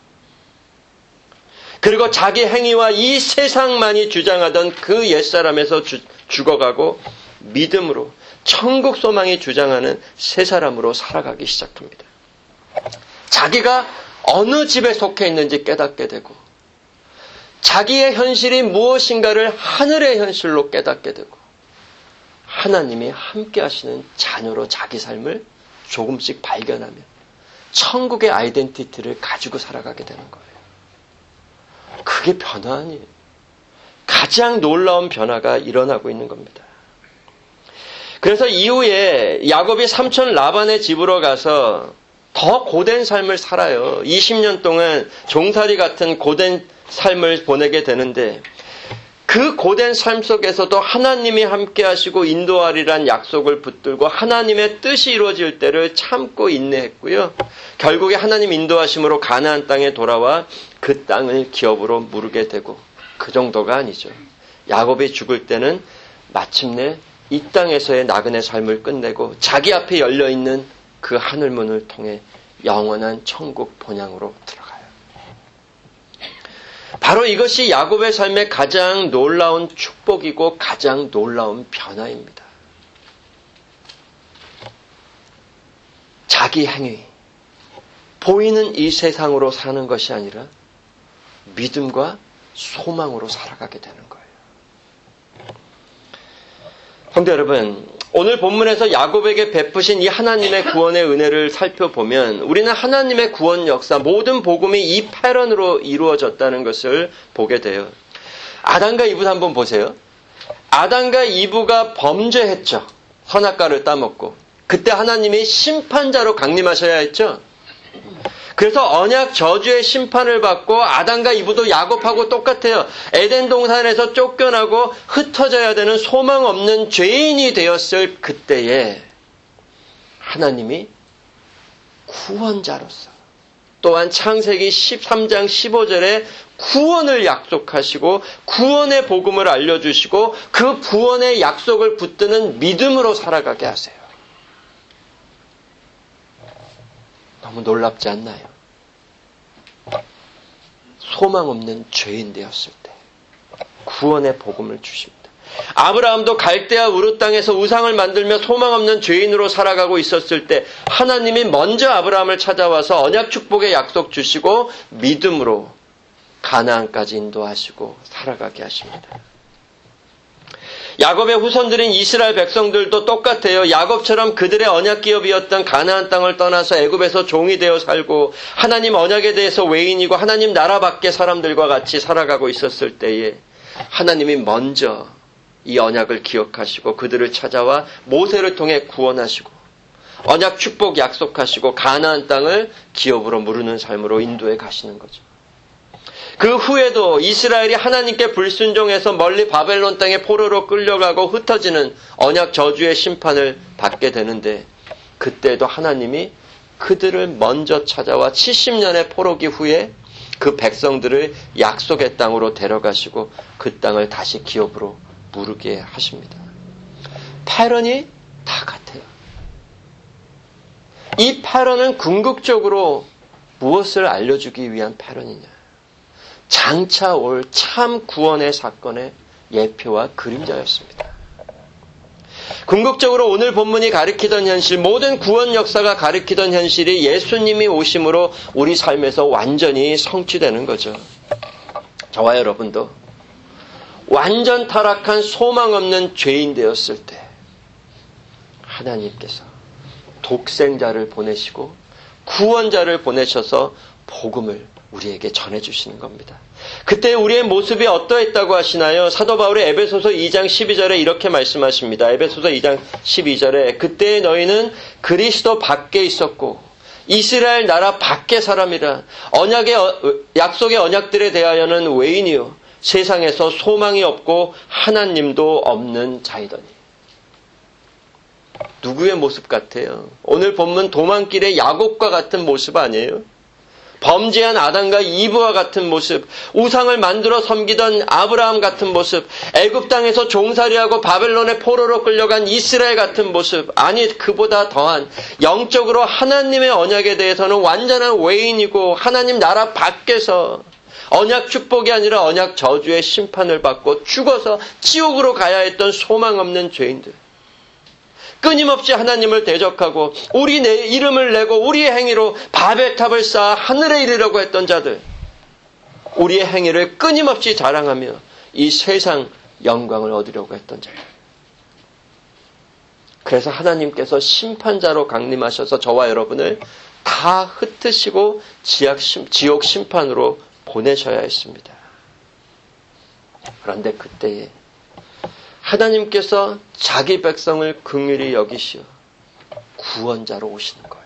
그리고 자기 행위와 이 세상만이 주장하던 그 옛사람에서 죽어가고 믿음으로 천국 소망이 주장하는 새 사람으로 살아가기 시작합니다. 자기가 어느 집에 속해 있는지 깨닫게 되고 자기의 현실이 무엇인가를 하늘의 현실로 깨닫게 되고 하나님이 함께 하시는 자녀로 자기 삶을 조금씩 발견하며 천국의 아이덴티티를 가지고 살아가게 되는 거예요. 그게 변화 아니에요. 가장 놀라운 변화가 일어나고 있는 겁니다. 그래서 이후에 야곱이 삼촌 라반의 집으로 가서 더 고된 삶을 살아요. 20년 동안 종살이 같은 고된 삶을 보내게 되는데 그 고된 삶 속에서도 하나님이 함께 하시고 인도하리란 약속을 붙들고 하나님의 뜻이 이루어질 때를 참고 인내했고요. 결국에 하나님 인도하심으로 가나안 땅에 돌아와 그 땅을 기업으로 무르게 되고 그 정도가 아니죠. 야곱이 죽을 때는 마침내 이 땅에서의 나그네 삶을 끝내고 자기 앞에 열려있는 그 하늘문을 통해 영원한 천국 본향으로 들어가요. 바로 이것이 야곱의 삶의 가장 놀라운 축복이고 가장 놀라운 변화입니다. 자기 행위, 보이는 이 세상으로 사는 것이 아니라 믿음과 소망으로 살아가게 되는 거예요. 성도 여러분, 오늘 본문에서 야곱에게 베푸신 이 하나님의 구원의 은혜를 살펴보면 우리는 하나님의 구원 역사, 모든 복음이 이 패런으로 이루어졌다는 것을 보게 돼요. 아담과 이브 한번 보세요. 아담과 이브가 범죄했죠. 선악과를 따먹고. 그때 하나님이 심판자로 강림하셔야 했죠. 그래서 언약 저주의 심판을 받고 아담과 이브도 야곱하고 똑같아요. 에덴 동산에서 쫓겨나고 흩어져야 되는 소망 없는 죄인이 되었을 그때에 하나님이 구원자로서 또한 창세기 13장 15절에 구원을 약속하시고 구원의 복음을 알려주시고 그 구원의 약속을 붙드는 믿음으로 살아가게 하세요. 너무 놀랍지 않나요? 소망 없는 죄인 되었을 때 구원의 복음을 주십니다. 아브라함도 갈대아 우르 땅에서 우상을 만들며 소망 없는 죄인으로 살아가고 있었을 때 하나님이 먼저 아브라함을 찾아와서 언약 축복의 약속 주시고 믿음으로 가나안까지 인도하시고 살아가게 하십니다. 야곱의 후손들인 이스라엘 백성들도 똑같아요. 야곱처럼 그들의 언약 기업이었던 가나안 땅을 떠나서 애굽에서 종이 되어 살고 하나님 언약에 대해서 외인이고 하나님 나라 밖의 사람들과 같이 살아가고 있었을 때에 하나님이 먼저 이 언약을 기억하시고 그들을 찾아와 모세를 통해 구원하시고 언약 축복 약속하시고 가나안 땅을 기업으로 무르는 삶으로 인도해 가시는 거죠. 그 후에도 이스라엘이 하나님께 불순종해서 멀리 바벨론 땅에 포로로 끌려가고 흩어지는 언약 저주의 심판을 받게 되는데 그때도 하나님이 그들을 먼저 찾아와 70년의 포로기 후에 그 백성들을 약속의 땅으로 데려가시고 그 땅을 다시 기업으로 무르게 하십니다. 패런이 다 같아요. 이 패런은 궁극적으로 무엇을 알려주기 위한 패런이냐? 장차 올 참 구원의 사건의 예표와 그림자였습니다. 궁극적으로 오늘 본문이 가리키던 현실, 모든 구원 역사가 가리키던 현실이 예수님이 오심으로 우리 삶에서 완전히 성취되는 거죠. 저와 여러분도 완전 타락한 소망 없는 죄인 되었을 때 하나님께서 독생자를 보내시고 구원자를 보내셔서 복음을 우리에게 전해주시는 겁니다. 그때 우리의 모습이 어떠했다고 하시나요? 사도 바울이 에베소서 2장 12절에 이렇게 말씀하십니다. 에베소서 2장 12절에 그때 너희는 그리스도 밖에 있었고 이스라엘 나라 밖의 사람이라 약속의 언약들에 대하여는 외인이요 세상에서 소망이 없고 하나님도 없는 자이더니. 누구의 모습 같아요? 오늘 본문 도망길의 야곱과 같은 모습 아니에요? 범죄한 아담과 이브와 같은 모습, 우상을 만들어 섬기던 아브라함 같은 모습, 애굽 땅에서 종살이하고 바벨론의 포로로 끌려간 이스라엘 같은 모습, 아니 그보다 더한 영적으로 하나님의 언약에 대해서는 완전한 외인이고 하나님 나라 밖에서 언약 축복이 아니라 언약 저주의 심판을 받고 죽어서 지옥으로 가야 했던 소망 없는 죄인들. 끊임없이 하나님을 대적하고 우리 내 이름을 내고 우리의 행위로 바벨탑을 쌓아 하늘에 이르려고 했던 자들. 우리의 행위를 끊임없이 자랑하며 이 세상 영광을 얻으려고 했던 자들. 그래서 하나님께서 심판자로 강림하셔서 저와 여러분을 다 흩으시고 지옥 심판으로 보내셔야 했습니다. 그런데 그때에 하나님께서 자기 백성을 긍휼히 여기시어 구원자로 오시는 거예요.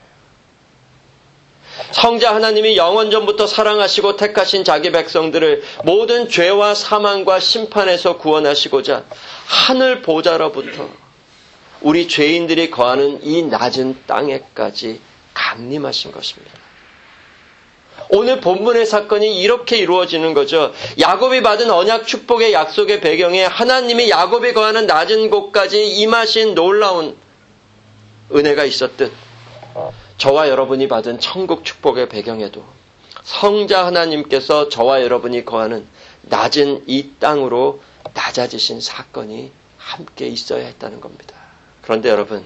성자 하나님이 영원전부터 사랑하시고 택하신 자기 백성들을 모든 죄와 사망과 심판에서 구원하시고자 하늘 보좌로부터 우리 죄인들이 거하는 이 낮은 땅에까지 강림하신 것입니다. 오늘 본문의 사건이 이렇게 이루어지는 거죠. 야곱이 받은 언약 축복의 약속의 배경에 하나님이 야곱이 거하는 낮은 곳까지 임하신 놀라운 은혜가 있었듯 저와 여러분이 받은 천국 축복의 배경에도 성자 하나님께서 저와 여러분이 거하는 낮은 이 땅으로 낮아지신 사건이 함께 있어야 했다는 겁니다. 그런데 여러분,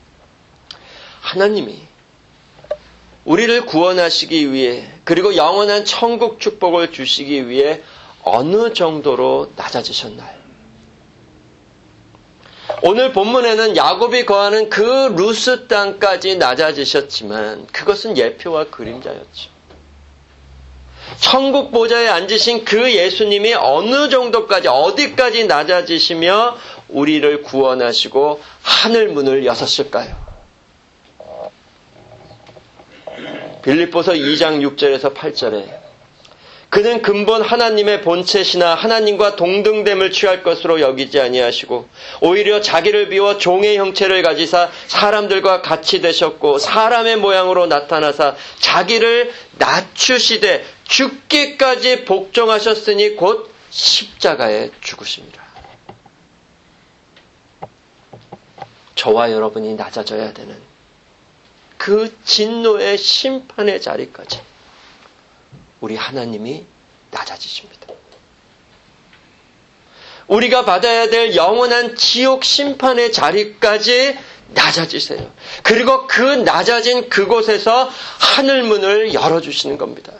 하나님이 우리를 구원하시기 위해 그리고 영원한 천국 축복을 주시기 위해 어느 정도로 낮아지셨나요? 오늘 본문에는 야곱이 거하는 그 루스 땅까지 낮아지셨지만 그것은 예표와 그림자였죠. 천국 보좌에 앉으신 그 예수님이 어느 정도까지 어디까지 낮아지시며 우리를 구원하시고 하늘 문을 여셨을까요? 빌립보서 2장 6절에서 8절에 그는 근본 하나님의 본체시나 하나님과 동등됨을 취할 것으로 여기지 아니하시고 오히려 자기를 비워 종의 형체를 가지사 사람들과 같이 되셨고 사람의 모양으로 나타나사 자기를 낮추시되 죽기까지 복종하셨으니 곧 십자가에 죽으십니다. 저와 여러분이 낮아져야 되는 그 진노의 심판의 자리까지 우리 하나님이 낮아지십니다. 우리가 받아야 될 영원한 지옥 심판의 자리까지 낮아지세요. 그리고 그 낮아진 그곳에서 하늘문을 열어주시는 겁니다.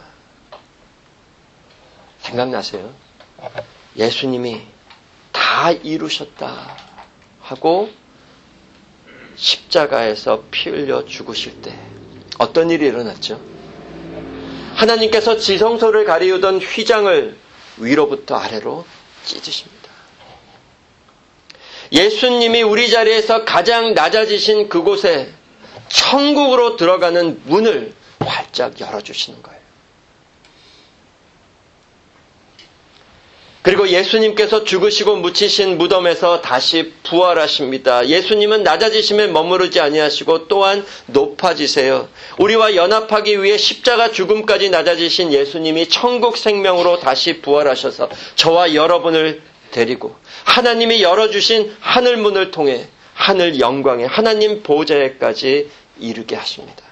생각나세요? 예수님이 다 이루셨다 하고 십자가에서 피 흘려 죽으실 때 어떤 일이 일어났죠? 하나님께서 지성소를 가리우던 휘장을 위로부터 아래로 찢으십니다. 예수님이 우리 자리에서 가장 낮아지신 그곳에 천국으로 들어가는 문을 활짝 열어주시는 거예요. 그리고 예수님께서 죽으시고 묻히신 무덤에서 다시 부활하십니다. 예수님은 낮아지심에 머무르지 아니하시고 또한 높아지세요. 우리와 연합하기 위해 십자가 죽음까지 낮아지신 예수님이 천국 생명으로 다시 부활하셔서 저와 여러분을 데리고 하나님이 열어주신 하늘문을 통해 하늘 영광의 하나님 보좌에까지 이르게 하십니다.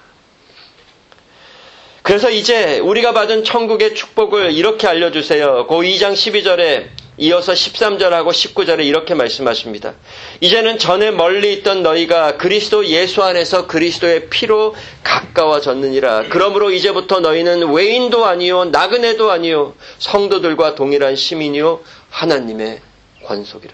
그래서 이제 우리가 받은 천국의 축복을 이렇게 알려주세요. 그 2장 12절에 이어서 13절하고 19절에 이렇게 말씀하십니다. 이제는 전에 멀리 있던 너희가 그리스도 예수 안에서 그리스도의 피로 가까워졌느니라. 그러므로 이제부터 너희는 외인도 아니요 나그네도 아니요 성도들과 동일한 시민이요 하나님의 권속이라.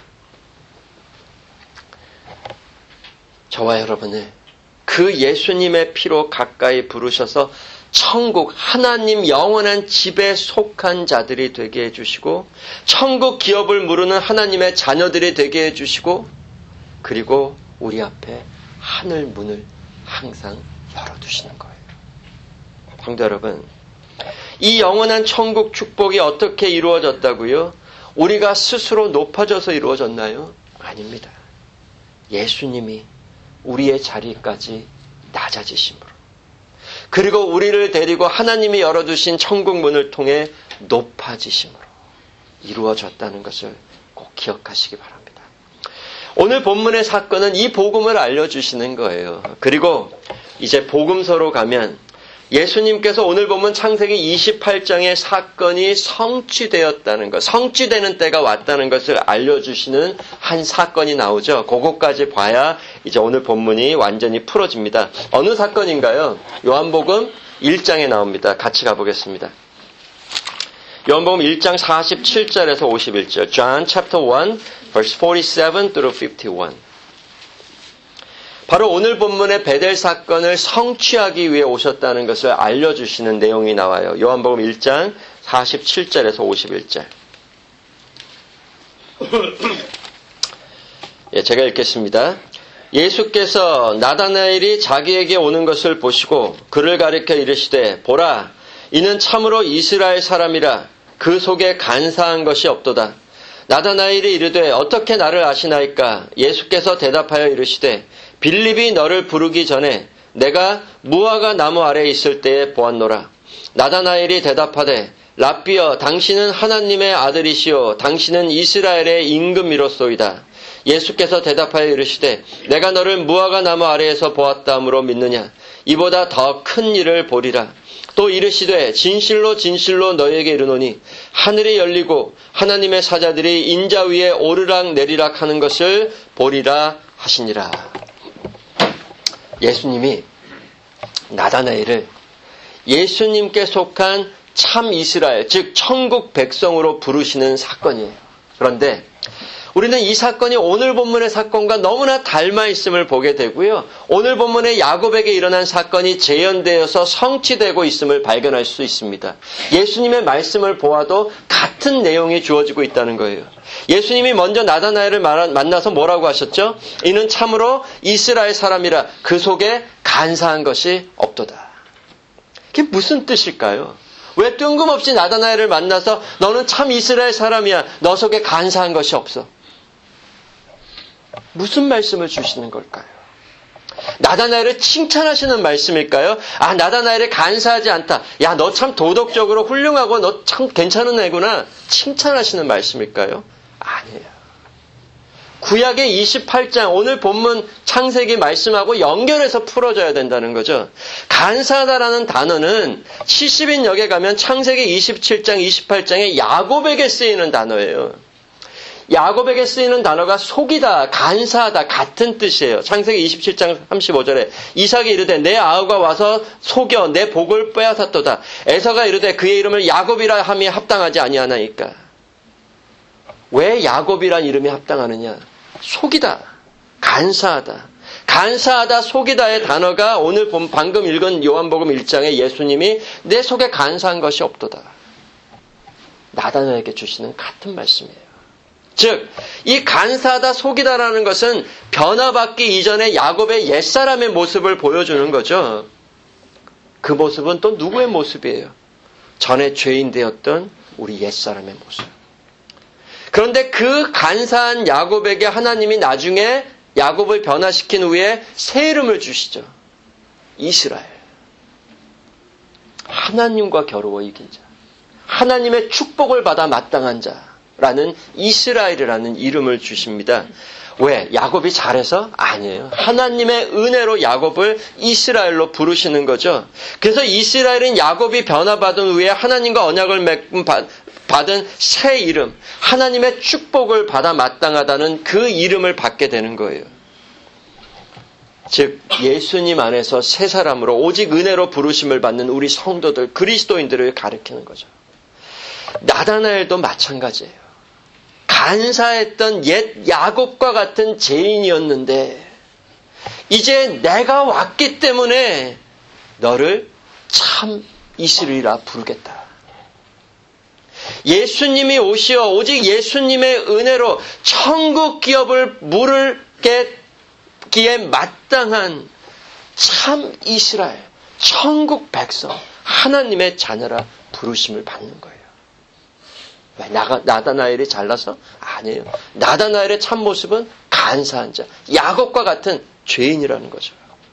저와 여러분을 그 예수님의 피로 가까이 부르셔서 천국 하나님 영원한 집에 속한 자들이 되게 해주시고 천국 기업을 무르는 하나님의 자녀들이 되게 해주시고 그리고 우리 앞에 하늘 문을 항상 열어두시는 거예요. 성도 여러분, 이 영원한 천국 축복이 어떻게 이루어졌다고요? 우리가 스스로 높아져서 이루어졌나요? 아닙니다. 예수님이 우리의 자리까지 낮아지심으로 그리고 우리를 데리고 하나님이 열어두신 천국 문을 통해 높아지심으로 이루어졌다는 것을 꼭 기억하시기 바랍니다. 오늘 본문의 사건은 이 복음을 알려주시는 거예요. 그리고 이제 복음서로 가면 예수님께서 오늘 보면 창세기 28장의 사건이 성취되었다는 것, 성취되는 때가 왔다는 것을 알려주시는 한 사건이 나오죠. 그것까지 봐야 이제 오늘 본문이 완전히 풀어집니다. 어느 사건인가요? 요한복음 1장에 나옵니다. 같이 가보겠습니다. 요한복음 1장 47절에서 51절. John chapter 1, verse 47 through 51. 바로 오늘 본문의 베델 사건을 성취하기 위해 오셨다는 것을 알려주시는 내용이 나와요. 요한복음 1장 47절에서 51절. 제가 읽겠습니다. 예수께서 나다나엘이 자기에게 오는 것을 보시고 그를 가리켜 이르시되 보라 이는 참으로 이스라엘 사람이라 그 속에 간사한 것이 없도다. 나다나엘이 이르되 어떻게 나를 아시나이까? 예수께서 대답하여 이르시되 빌립이 너를 부르기 전에 내가 무화과 나무 아래에 있을 때에 보았노라. 나다나엘이 대답하되 랍비여 당신은 하나님의 아들이시오 당신은 이스라엘의 임금이로소이다. 예수께서 대답하여 이르시되 내가 너를 무화과 나무 아래에서 보았다 함으로 믿느냐? 이보다 더 큰 일을 보리라. 또 이르시되 진실로 진실로 너희에게 이르노니 하늘이 열리고 하나님의 사자들이 인자 위에 오르락 내리락 하는 것을 보리라 하시니라. 예수님이 나다나엘을 예수님께 속한 참 이스라엘, 즉 천국 백성으로 부르시는 사건이에요. 그런데 우리는 이 사건이 오늘 본문의 사건과 너무나 닮아 있음을 보게 되고요. 오늘 본문의 야곱에게 일어난 사건이 재현되어서 성취되고 있음을 발견할 수 있습니다. 예수님의 말씀을 보아도 같은 내용이 주어지고 있다는 거예요. 예수님이 먼저 나다나엘을 만나서 뭐라고 하셨죠? 이는 참으로 이스라엘 사람이라 그 속에 간사한 것이 없도다. 그게 무슨 뜻일까요? 왜 뜬금없이 나다나엘을 만나서 너는 참 이스라엘 사람이야. 너 속에 간사한 것이 없어. 무슨 말씀을 주시는 걸까요? 나다나엘을 칭찬하시는 말씀일까요? 아, 나다나엘이 간사하지 않다. 야, 너 참 도덕적으로 훌륭하고 너 참 괜찮은 애구나. 칭찬하시는 말씀일까요? 아니에요. 구약의 28장, 오늘 본문 창세기 말씀하고 연결해서 풀어줘야 된다는 거죠. 간사하다라는 단어는 70인역에 가면 창세기 27장, 28장에 야곱에게 쓰이는 단어예요. 야곱에게 쓰이는 단어가 속이다, 간사하다 같은 뜻이에요. 창세기 27장 35절에 이삭이 이르되 내 아우가 와서 속여 내 복을 빼앗았도다. 에서가 이르되 그의 이름을 야곱이라 함이 합당하지 아니하나이까. 왜 야곱이란 이름이 합당하느냐? 속이다, 간사하다. 간사하다, 속이다의 단어가 오늘 방금 읽은 요한복음 1장에 예수님이 내 속에 간사한 것이 없도다. 나다나에게 주시는 같은 말씀이에요. 즉, 이 간사하다, 속이다라는 것은 변화받기 이전에 야곱의 옛사람의 모습을 보여주는 거죠. 그 모습은 또 누구의 모습이에요? 전에 죄인 되었던 우리 옛사람의 모습. 그런데 그 간사한 야곱에게 하나님이 나중에 야곱을 변화시킨 후에 새 이름을 주시죠. 이스라엘. 하나님과 겨루어 이긴 자. 하나님의 축복을 받아 마땅한 자라는 이스라엘이라는 이름을 주십니다. 왜? 야곱이 잘해서? 아니에요. 하나님의 은혜로 야곱을 이스라엘로 부르시는 거죠. 그래서 이스라엘은 야곱이 변화받은 후에 하나님과 언약을 맺은 받은 새 이름, 하나님의 축복을 받아 마땅하다는 그 이름을 받게 되는 거예요. 즉 예수님 안에서 새 사람으로 오직 은혜로 부르심을 받는 우리 성도들, 그리스도인들을 가리키는 거죠. 나다나엘도 마찬가지예요. 간사했던 옛 야곱과 같은 죄인이었는데 이제 내가 왔기 때문에 너를 참 이스라엘이라 부르겠다. 예수님이 오시어 오직 예수님의 은혜로 천국 기업을 물기에 마땅한 참 이스라엘, 천국 백성, 하나님의 자녀라 부르심을 받는 거예요. 왜? 나다나엘이 잘나서? 아니에요. 나다나엘의 참모습은 간사한 자, 야곱과 같은 죄인이라는 거죠.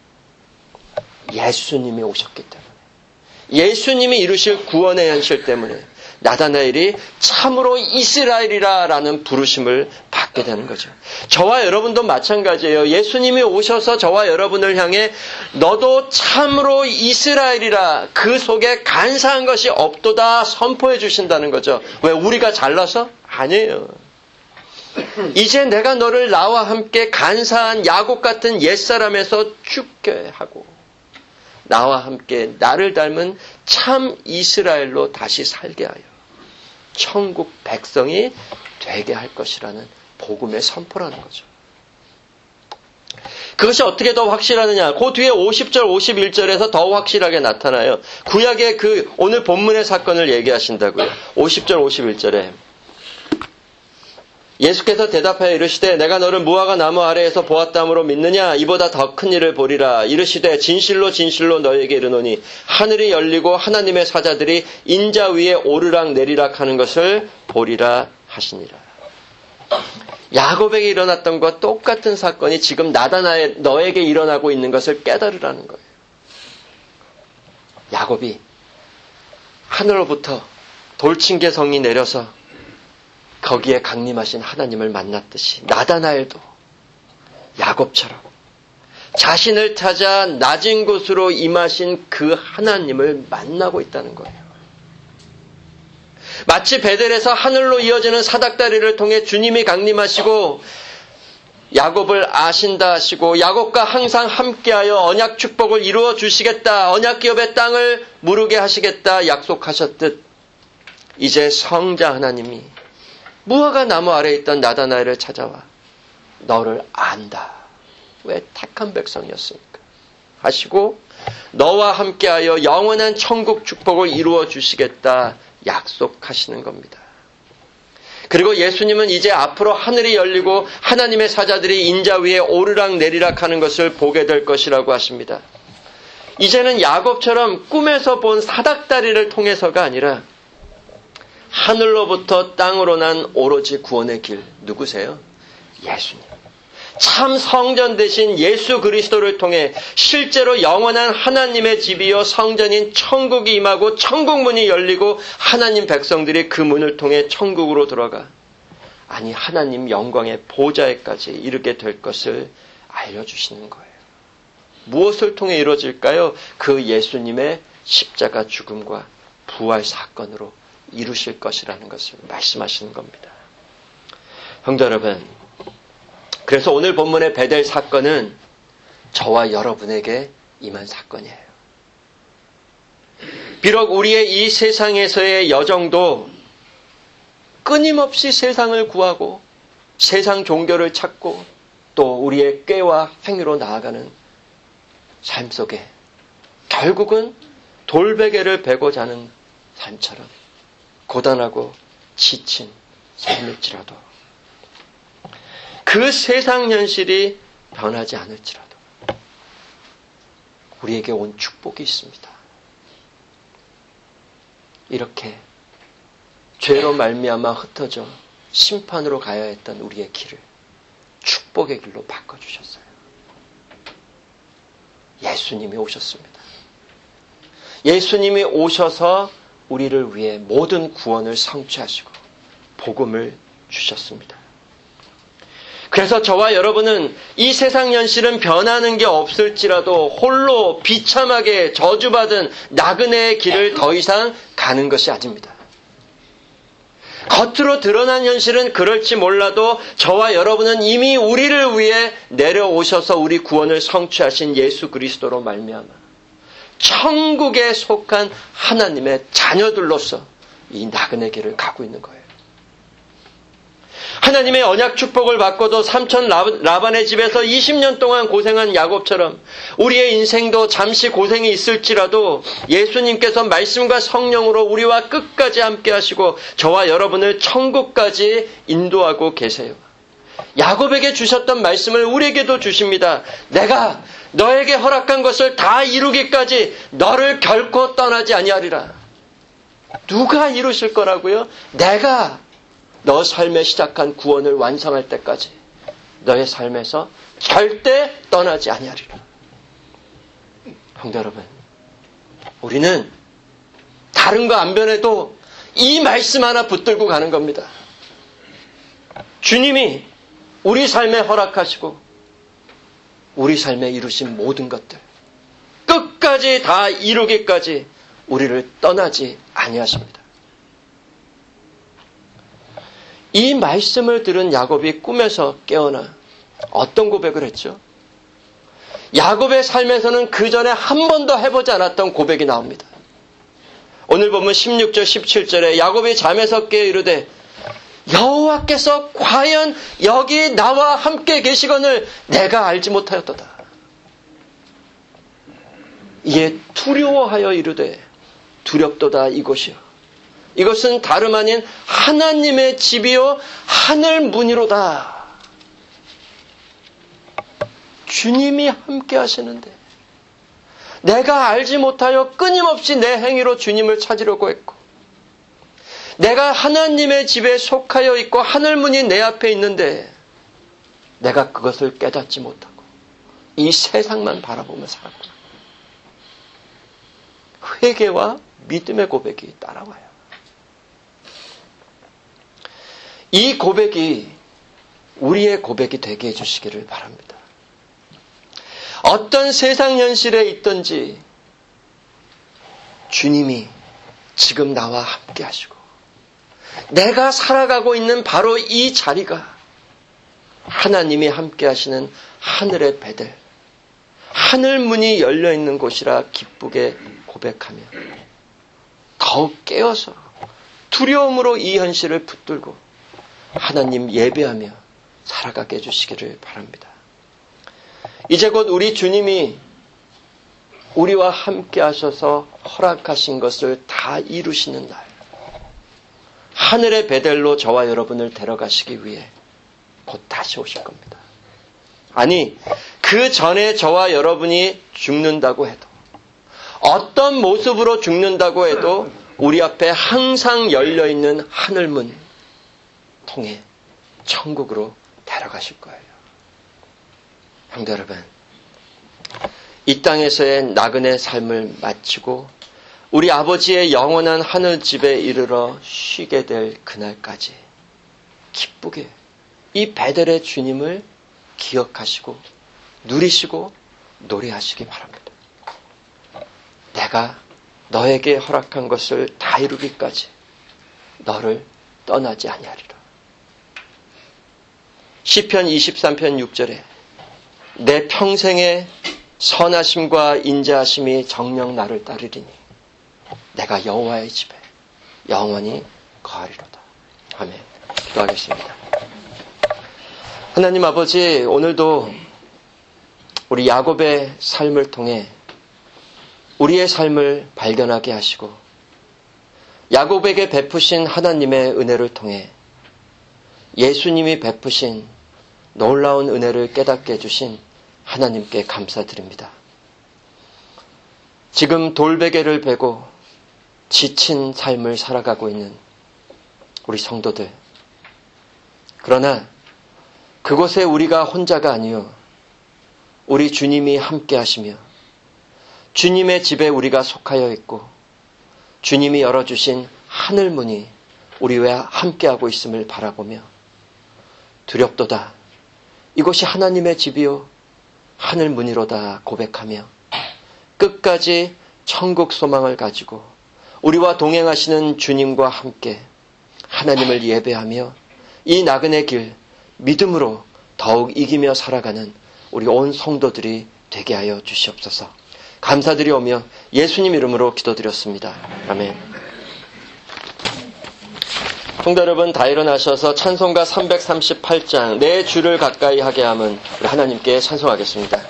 예수님이 오셨기 때문에, 예수님이 이루실 구원의 현실 때문에 나다나엘이 참으로 이스라엘이라는 부르심을 받게 되는 거죠. 저와 여러분도 마찬가지예요. 예수님이 오셔서 저와 여러분을 향해 너도 참으로 이스라엘이라, 그 속에 간사한 것이 없도다 선포해 주신다는 거죠. 왜? 우리가 잘나서? 아니에요. 이제 내가 너를 나와 함께 간사한 야곱 같은 옛사람에서 죽게 하고 나와 함께 나를 닮은 참 이스라엘로 다시 살게 하여 천국 백성이 되게 할 것이라는 복음의 선포라는 거죠. 그것이 어떻게 더 확실하느냐? 그 뒤에 50절, 51절에서 더 확실하게 나타나요. 구약의 그 오늘 본문의 사건을 얘기하신다고요. 50절, 51절에 예수께서 대답하여 이르시되 내가 너를 무화과 나무 아래에서 보았다므로 믿느냐? 이보다 더 큰 일을 보리라. 이르시되 진실로 진실로 너에게 이르노니 하늘이 열리고 하나님의 사자들이 인자 위에 오르락 내리락 하는 것을 보리라 하시니라. 야곱에게 일어났던 것과 똑같은 사건이 지금 나다나엘 너에게 일어나고 있는 것을 깨달으라는 거예요. 야곱이 하늘로부터 돌층계 성이 내려서 거기에 강림하신 하나님을 만났듯이 나다나엘도 야곱처럼 자신을 찾아 낮은 곳으로 임하신 그 하나님을 만나고 있다는 거예요. 마치 베델에서 하늘로 이어지는 사닥다리를 통해 주님이 강림하시고 야곱을 아신다 하시고 야곱과 항상 함께하여 언약 축복을 이루어 주시겠다, 언약 기업의 땅을 무르게 하시겠다 약속하셨듯 이제 성자 하나님이 무화과 나무 아래에 있던 나다나엘을 찾아와 너를 안다. 왜? 택한 백성이었으니까. 하시고 너와 함께하여 영원한 천국 축복을 이루어 주시겠다 약속하시는 겁니다. 그리고 예수님은 이제 앞으로 하늘이 열리고 하나님의 사자들이 인자 위에 오르락 내리락 하는 것을 보게 될 것이라고 하십니다. 이제는 야곱처럼 꿈에서 본 사닥다리를 통해서가 아니라 하늘로부터 땅으로 난 오로지 구원의 길, 누구세요? 예수님. 참 성전 대신 예수 그리스도를 통해 실제로 영원한 하나님의 집이요 성전인 천국이 임하고 천국 문이 열리고 하나님 백성들이 그 문을 통해 천국으로 들어가 아니 하나님 영광의 보좌에까지 이르게 될 것을 알려주시는 거예요. 무엇을 통해 이루어질까요? 그 예수님의 십자가 죽음과 부활 사건으로 이루실 것이라는 것을 말씀하시는 겁니다. 형제 여러분, 그래서 오늘 본문의 베델 사건은 저와 여러분에게 임한 사건이에요. 비록 우리의 이 세상에서의 여정도 끊임없이 세상을 구하고 세상 종교를 찾고 또 우리의 꾀와 행위로 나아가는 삶 속에 결국은 돌베개를 베고 자는 삶처럼 고단하고 지친 삶일지라도 그 세상 현실이 변하지 않을지라도 우리에게 온 축복이 있습니다. 이렇게 죄로 말미암아 흩어져 심판으로 가야 했던 우리의 길을 축복의 길로 바꿔주셨어요. 예수님이 오셨습니다. 예수님이 오셔서 우리를 위해 모든 구원을 성취하시고 복음을 주셨습니다. 그래서 저와 여러분은 이 세상 현실은 변하는 게 없을지라도 홀로 비참하게 저주받은 나그네의 길을 더 이상 가는 것이 아닙니다. 겉으로 드러난 현실은 그럴지 몰라도 저와 여러분은 이미 우리를 위해 내려오셔서 우리 구원을 성취하신 예수 그리스도로 말미암아 천국에 속한 하나님의 자녀들로서 이 나그네 길을 가고 있는 거예요. 하나님의 언약 축복을 받고도 삼촌 라반의 집에서 20년 동안 고생한 야곱처럼 우리의 인생도 잠시 고생이 있을지라도 예수님께서 말씀과 성령으로 우리와 끝까지 함께 하시고 저와 여러분을 천국까지 인도하고 계세요. 야곱에게 주셨던 말씀을 우리에게도 주십니다. 내가 너에게 허락한 것을 다 이루기까지 너를 결코 떠나지 아니하리라. 누가 이루실 거라고요? 내가 너 삶에 시작한 구원을 완성할 때까지 너의 삶에서 절대 떠나지 아니하리라. 형제 여러분, 우리는 다른 거 안 변해도 이 말씀 하나 붙들고 가는 겁니다. 주님이 우리 삶에 허락하시고 우리 삶에 이루신 모든 것들 끝까지 다 이루기까지 우리를 떠나지 아니하십니다. 이 말씀을 들은 야곱이 꿈에서 깨어나 어떤 고백을 했죠? 야곱의 삶에서는 그 전에 한 번도 해보지 않았던 고백이 나옵니다. 오늘 보면 16절 17절에 야곱이 잠에서 깨어 이르되 여호와께서 과연 여기 나와 함께 계시거늘 내가 알지 못하였도다. 이에 두려워하여 이르되 두렵도다 이곳이요. 이것은 다름 아닌 하나님의 집이요 하늘 문이로다. 주님이 함께 하시는데 내가 알지 못하여 끊임없이 내 행위로 주님을 찾으려고 했고 내가 하나님의 집에 속하여 있고 하늘 문이 내 앞에 있는데 내가 그것을 깨닫지 못하고 이 세상만 바라보며 살았구나. 회개와 믿음의 고백이 따라와요. 이 고백이 우리의 고백이 되게 해주시기를 바랍니다. 어떤 세상 현실에 있든지 주님이 지금 나와 함께 하시고 내가 살아가고 있는 바로 이 자리가 하나님이 함께 하시는 하늘의 베델, 하늘 문이 열려있는 곳이라 기쁘게 고백하며 더욱 깨어서 두려움으로 이 현실을 붙들고 하나님 예배하며 살아가게 해주시기를 바랍니다. 이제 곧 우리 주님이 우리와 함께 하셔서 허락하신 것을 다 이루시는 날, 하늘의 베델로 저와 여러분을 데려가시기 위해 곧 다시 오실 겁니다. 아니, 그 전에 저와 여러분이 죽는다고 해도, 어떤 모습으로 죽는다고 해도 우리 앞에 항상 열려있는 하늘문 통해 천국으로 데려가실 거예요. 형제 여러분, 이 땅에서의 나그네 삶을 마치고 우리 아버지의 영원한 하늘집에 이르러 쉬게 될 그날까지 기쁘게 이 베델의 주님을 기억하시고 누리시고 노래하시기 바랍니다. 내가 너에게 허락한 것을 다 이루기까지 너를 떠나지 아니하리라. 시편 23편 6절에 내 평생의 선하심과 인자하심이 정녕 나를 따르리니 내가 여호와의 집에 영원히 거하리로다. 아멘. 기도하겠습니다. 하나님 아버지, 오늘도 우리 야곱의 삶을 통해 우리의 삶을 발견하게 하시고 야곱에게 베푸신 하나님의 은혜를 통해 예수님이 베푸신 놀라운 은혜를 깨닫게 해주신 하나님께 감사드립니다. 지금 돌베개를 베고 지친 삶을 살아가고 있는 우리 성도들, 그러나 그곳에 우리가 혼자가 아니요 우리 주님이 함께 하시며 주님의 집에 우리가 속하여 있고 주님이 열어주신 하늘문이 우리와 함께하고 있음을 바라보며 두렵도다, 이곳이 하나님의 집이요 하늘문이로다 고백하며 끝까지 천국 소망을 가지고 우리와 동행하시는 주님과 함께 하나님을 예배하며 이 나그네 길 믿음으로 더욱 이기며 살아가는 우리 온 성도들이 되게 하여 주시옵소서. 감사드리오며 예수님 이름으로 기도드렸습니다. 아멘. 성도 여러분, 다 일어나셔서 찬송가 338장 내 주를 가까이 하게 함은 우리 하나님께 찬송하겠습니다.